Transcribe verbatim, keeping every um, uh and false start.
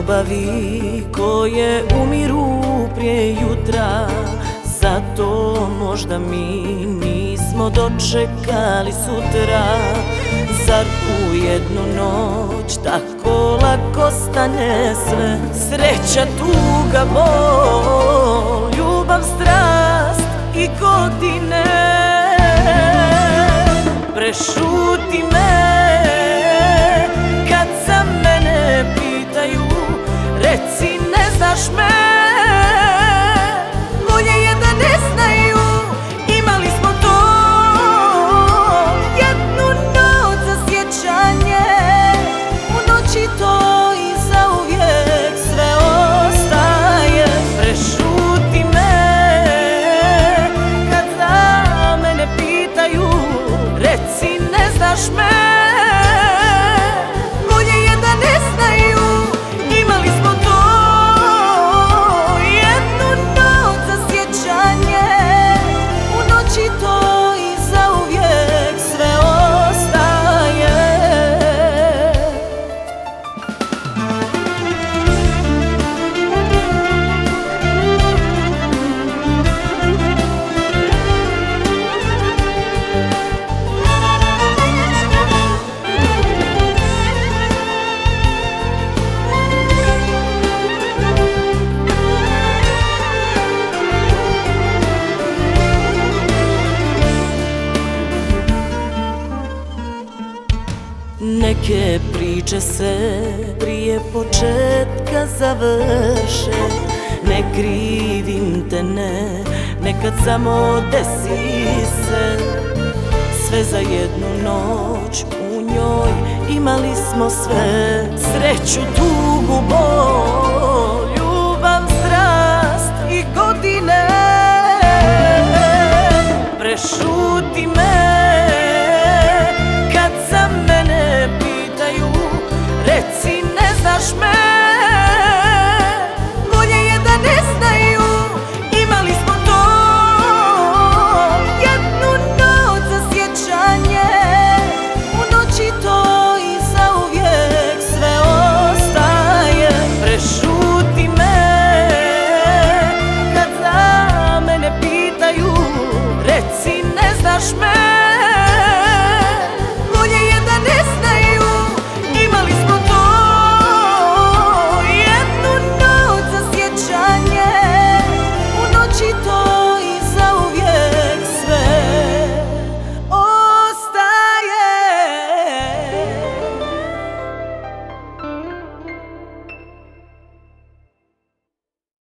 ljubavi koje umiru prije jutra, zato možda mi nismo dočekali sutra. Zar u jednu noć tako lako stane sve? Sreća, tuga, bol, ljubav, strast i godine. Prešuti me kad za mene pitaju, reci ne znaš me. Bolje je da ne znaju, imali smo to jednu noć za sjećanje. U noći to i zauvijek sve ostaje. Prešuti me kad za mene pitaju, reci ne znaš me. Neke priče se prije početka završe. Ne krivim te, ne, nekad samo desi se. Sve za jednu noć, u njoj imali smo sve. Sreću, tugu, bol, ljubav, strast i godine. Prešuti me reci ne znaš me. Bolje je da ne znaju, imali smo to jednu noć za sjećanje. U noći to i zauvijek sve ostaje. Prešuti me kad za mene pitaju, reci ne znaš me.